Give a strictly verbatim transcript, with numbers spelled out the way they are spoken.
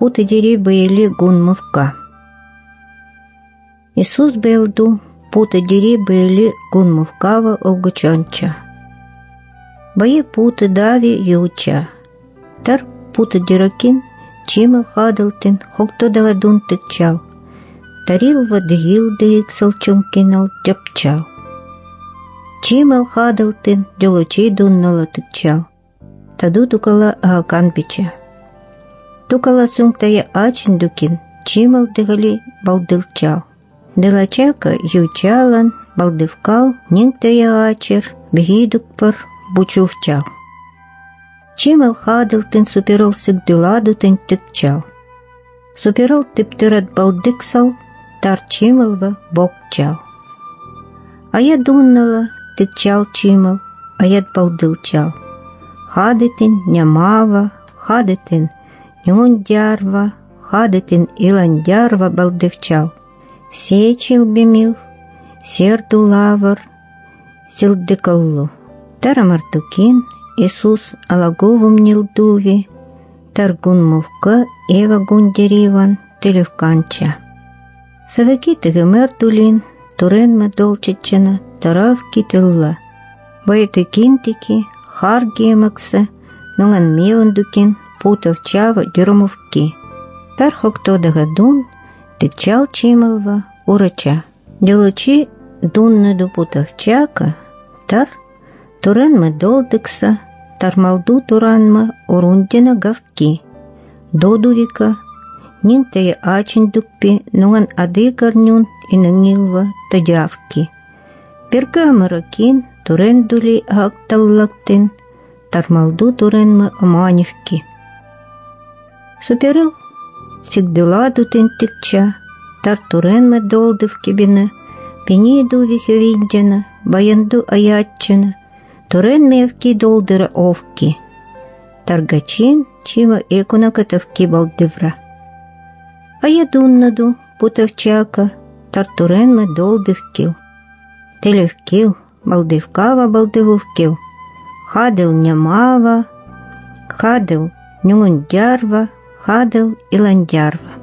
путы дери были гунмовка. Исус белду путы дери были гунмовкава олгучонча. Бае путы дави юча. Тар путы дирокин чимал хадалтин хокто давадун тыкчал. Тарил вадгил дыик салчумкинал дяпчал. Чимал хадалтин делучи дуннала тыкчал. Таду тукала агакан пича. Тукала сунктая ачин дукин чимал дыгали балдылчал. Делачака ючалан балдывкал нингтая ачер бегидукпар бучувчал. Чимал хадалтин суперал сыгдыладутин тыкчал. Суперал тыптырат балдыксал, тар чималва бокчал. Аят дуннала тыкчал чимал, аят балдылчал. Хадытин нямава, хадытин нюндярва, хадытин иландярва балдывчал. Сечил бемил, серду лавр, силдыкаллу. Тарамартукин Исус алаговым нилдуви, таргун мовка эва гундериван телевканча. Саваки тыгымер тулин, туренме долчечена, таравки тылла. Байты кинтики, харги эмакса, нунган мевандукин, путов чава дюрмовки. Тархок тодагадун, тыкчал чималва, урача. Делучи дуннаду путов чака, тар туренме долдыкса, тармалду туранма урундина гавки. Додувика, нингтая ачин дукпи, нуган ады карнюн и нангилва тадявки. Перга маракин, турендули акталлактин, тармалду туренма аманевки. Суперил, сигдыладутин тыкча, тар туренма долдывки бина, пениду вихевиндина, баянду аятчина, турен мевки долдыра овки. Таргачин чима экунакатавки балдывра. А я дуннаду путавчака, тар туренма долдывкил. Телевкил, балдывкава балдывувкил. Хадыл нямава, хадыл нюндярва, хадыл иландярва.